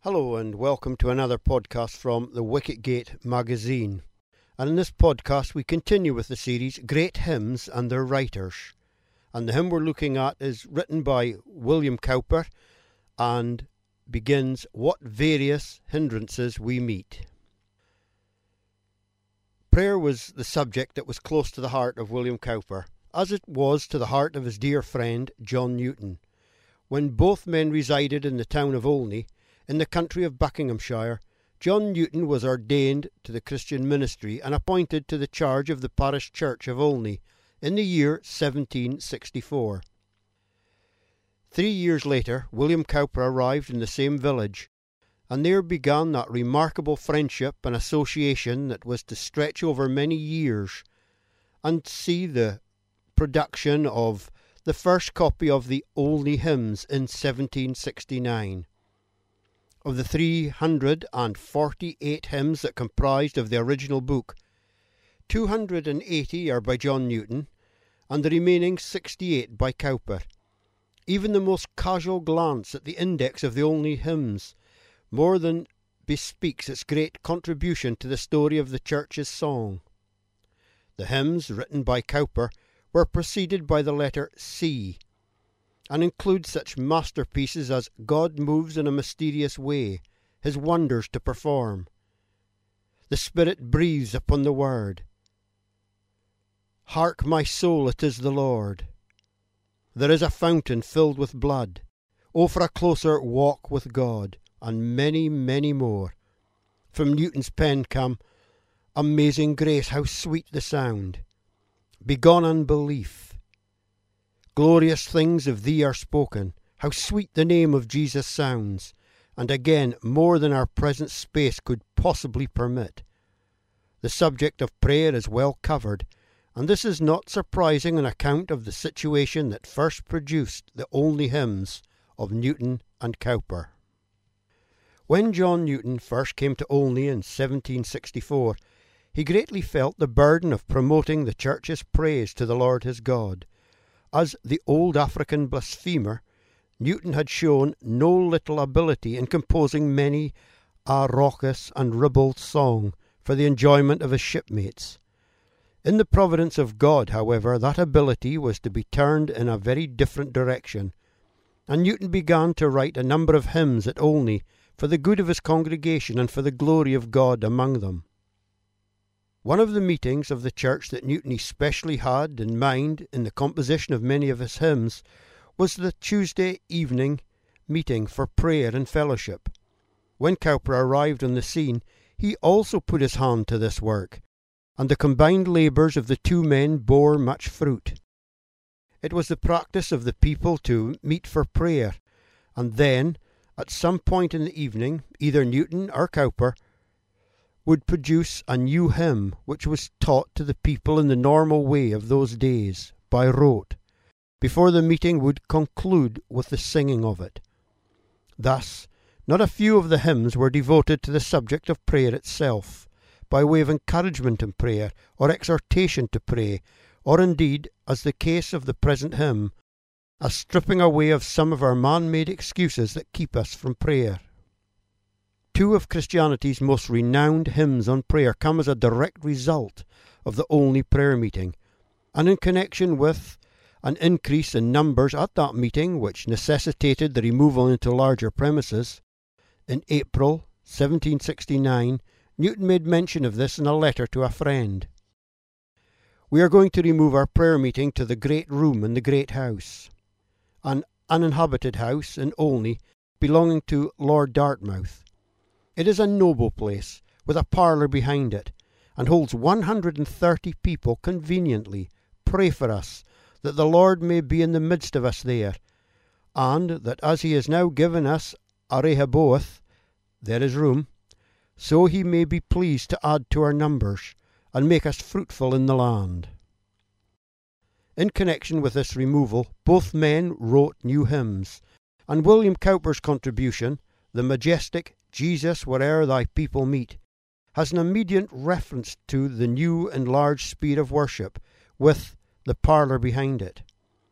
Hello and welcome to another podcast from the Wicketgate magazine. And in this podcast we continue with the series Great Hymns and Their Writers. And the hymn we're looking at is written by William Cowper and begins, "What various hindrances we meet." Prayer was the subject that was close to the heart of William Cowper, as it was to the heart of his dear friend John Newton. When both men resided in the town of Olney, in the country of Buckinghamshire, John Newton was ordained to the Christian ministry and appointed to the charge of the parish church of Olney in the year 1764. 3 years later, William Cowper arrived in the same village, and there began that remarkable friendship and association that was to stretch over many years and see the production of the first copy of the Olney hymns in 1769. Of the 348 hymns that comprised of the original book, 280 are by John Newton, and the remaining 68 by Cowper. Even the most casual glance at the index of the Olney hymns more than bespeaks its great contribution to the story of the church's song. The hymns, written by Cowper, were preceded by the letter C, and include such masterpieces as "God moves in a mysterious way, his wonders to perform," "The Spirit breathes upon the Word," "Hark, my soul, it is the Lord," "There is a fountain filled with blood," "Oh, for a closer walk with God," and many, many more. From Newton's pen come "Amazing Grace, how sweet the sound," "Begone unbelief," "Glorious things of thee are spoken," "How sweet the name of Jesus sounds," and again more than our present space could possibly permit. The subject of prayer is well covered, and this is not surprising on account of the situation that first produced the Olney hymns of Newton and Cowper. When John Newton first came to Olney in 1764, he greatly felt the burden of promoting the church's praise to the Lord his God. As the old African blasphemer, Newton had shown no little ability in composing many a raucous and ribald song for the enjoyment of his shipmates. In the providence of God, however, that ability was to be turned in a very different direction, and Newton began to write a number of hymns at Olney for the good of his congregation and for the glory of God among them. One of the meetings of the church that Newton especially had in mind in the composition of many of his hymns was the Tuesday evening meeting for prayer and fellowship. When Cowper arrived on the scene, he also put his hand to this work, and the combined labours of the two men bore much fruit. It was the practice of the people to meet for prayer, and then, at some point in the evening, either Newton or Cowper would produce a new hymn which was taught to the people in the normal way of those days, by rote, before the meeting would conclude with the singing of it. Thus, not a few of the hymns were devoted to the subject of prayer itself, by way of encouragement in prayer, or exhortation to pray, or indeed, as the case of the present hymn, a stripping away of some of our man-made excuses that keep us from prayer. Two of Christianity's most renowned hymns on prayer come as a direct result of the Olney prayer meeting, and in connection with an increase in numbers at that meeting which necessitated the removal into larger premises. In April 1769, Newton made mention of this in a letter to a friend. "We are going to remove our prayer meeting to the great room in the great house," an uninhabited house in Olney belonging to Lord Dartmouth. It is a noble place, with a parlour behind it, and holds 130 people conveniently. Pray for us, that the Lord may be in the midst of us there, and that as he has now given us a Rehoboth, there is room, so he may be pleased to add to our numbers, and make us fruitful in the land. In connection with this removal, both men wrote new hymns, and William Cowper's contribution, the majestic "Jesus, where'er thy people meet," has an immediate reference to the new enlarged sphere of worship, with the parlour behind it.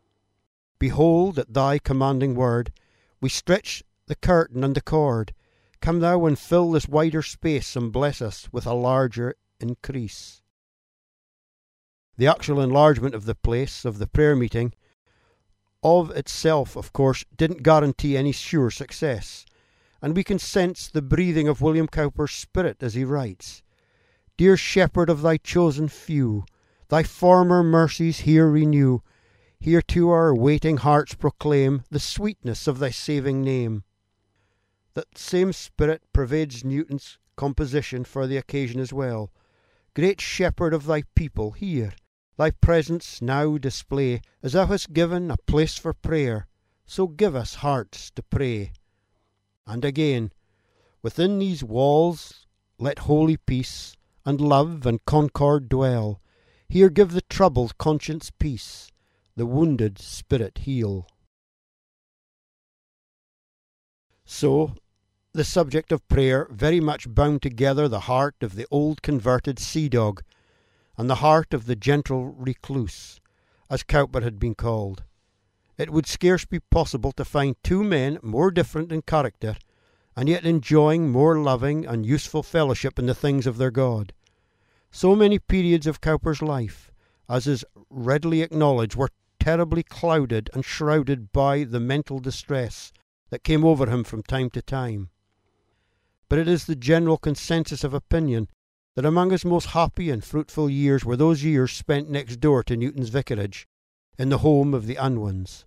"Behold, at thy commanding word, we stretch the curtain and the cord, Come thou and fill this wider space, and bless us with a larger increase. The actual enlargement of the place, of the prayer meeting, of itself, of course, didn't guarantee any sure success, and we can sense the breathing of William Cowper's spirit as he writes, "Dear Shepherd of thy chosen few, thy former mercies here renew. Here to our waiting hearts proclaim the sweetness of thy saving name." That same spirit pervades Newton's composition for the occasion as well. "Great Shepherd of thy people, hear thy presence now display, as thou hast given a place for prayer, so give us hearts to pray." And again, "Within these walls let holy peace, and love and concord dwell. Here give the troubled conscience peace, the wounded spirit heal." So, the subject of prayer very much bound together the heart of the old converted sea-dog and the heart of the gentle recluse, as Cowper had been called. It would scarce be possible to find two men more different in character, and yet enjoying more loving and useful fellowship in the things of their God. So many periods of Cowper's life, as is readily acknowledged, were terribly clouded and shrouded by the mental distress that came over him from time to time. But it is the general consensus of opinion that among his most happy and fruitful years were those years spent next door to Newton's vicarage, in the home of the Unwins.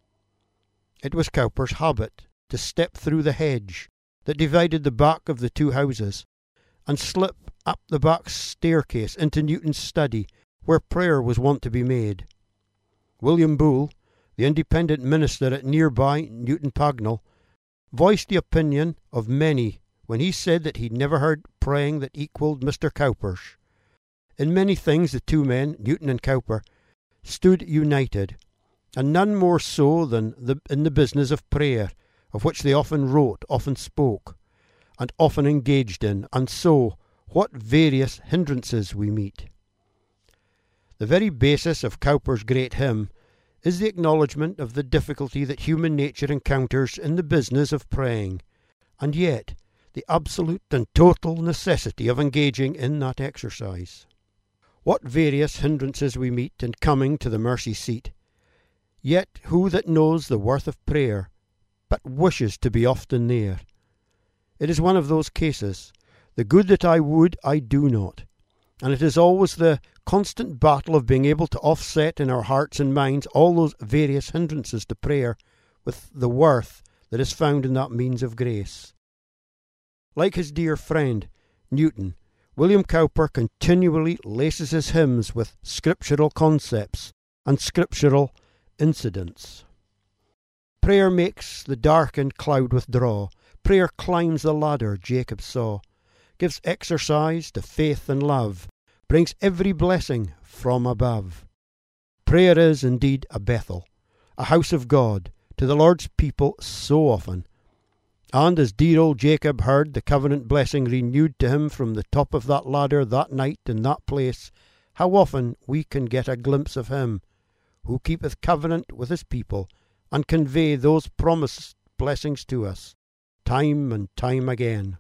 It was Cowper's habit to step through the hedge that divided the back of the two houses, and slip up the back staircase into Newton's study, where prayer was wont to be made. William Boole, the independent minister at nearby Newton Pagnell, voiced the opinion of many when he said that he'd never heard praying that equalled Mr. Cowper's. In many things the two men, Newton and Cowper, stood united, and none more so than in the business of prayer, of which they often wrote, often spoke, and often engaged in, and so what various hindrances we meet. The very basis of Cowper's great hymn is the acknowledgment of the difficulty that human nature encounters in the business of praying, and yet the absolute and total necessity of engaging in that exercise. What various hindrances we meet in coming to the mercy seat! Yet who that knows the worth of prayer, but wishes to be often there? It is one of those cases, the good that I would, I do not, and it is always the constant battle of being able to offset in our hearts and minds all those various hindrances to prayer with the worth that is found in that means of grace. Like his dear friend, Newton, William Cowper continually laces his hymns with scriptural concepts and scriptural incidents. Prayer makes the darkened cloud withdraw. Prayer climbs the ladder Jacob saw, gives exercise to faith and love, brings every blessing from above. Prayer is indeed a Bethel, a house of God, to the Lord's people so often. And as dear old Jacob heard the covenant blessing renewed to him from the top of that ladder that night in that place, how often we can get a glimpse of him, who keepeth covenant with his people, and convey those promised blessings to us, time and time again.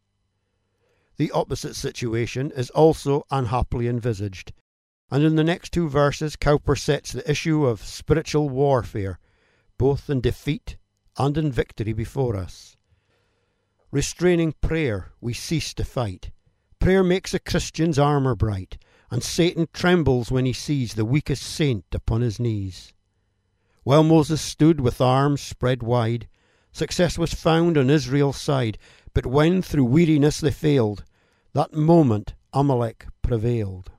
The opposite situation is also unhappily envisaged, and in the next two verses Cowper sets the issue of spiritual warfare, both in defeat and in victory, before us. Restraining prayer, we cease to fight. Prayer makes a Christian's armour bright, and Satan trembles when he sees the weakest saint upon his knees. While Moses stood with arms spread wide, success was found on Israel's side, but when through weariness they failed, that moment Amalek prevailed.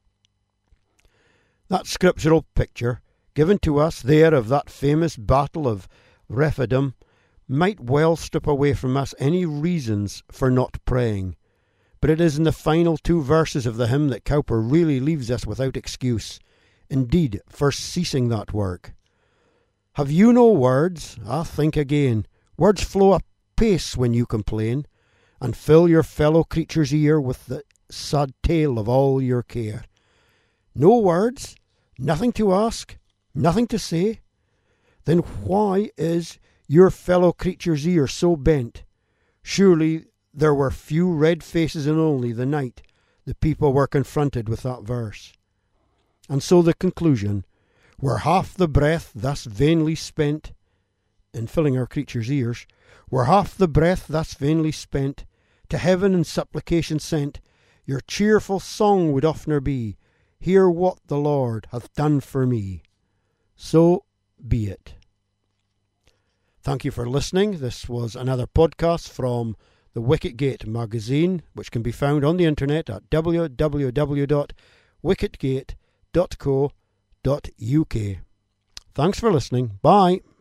That scriptural picture, given to us there of that famous battle of Rephidim, might well strip away from us any reasons for not praying, but it is in the final two verses of the hymn that Cowper really leaves us without excuse, indeed for ceasing that work. Have you no words? Ah, think again. Words flow apace when you complain, and fill your fellow creature's ear with the sad tale of all your care. No words? Nothing to ask? Nothing to say? Then why is your fellow creature's ear so bent? Surely there were few red faces in only the night the people were confronted with that verse. And so the conclusion, were half the breath thus vainly spent in filling our creatures' ears, were half the breath thus vainly spent, to heaven in supplication sent, your cheerful song would oftener be, hear what the Lord hath done for me. So be it. Thank you for listening. This was another podcast from the Wicketgate magazine, which can be found on the internet at www.wicketgate.co.uk. Thanks for listening. Bye.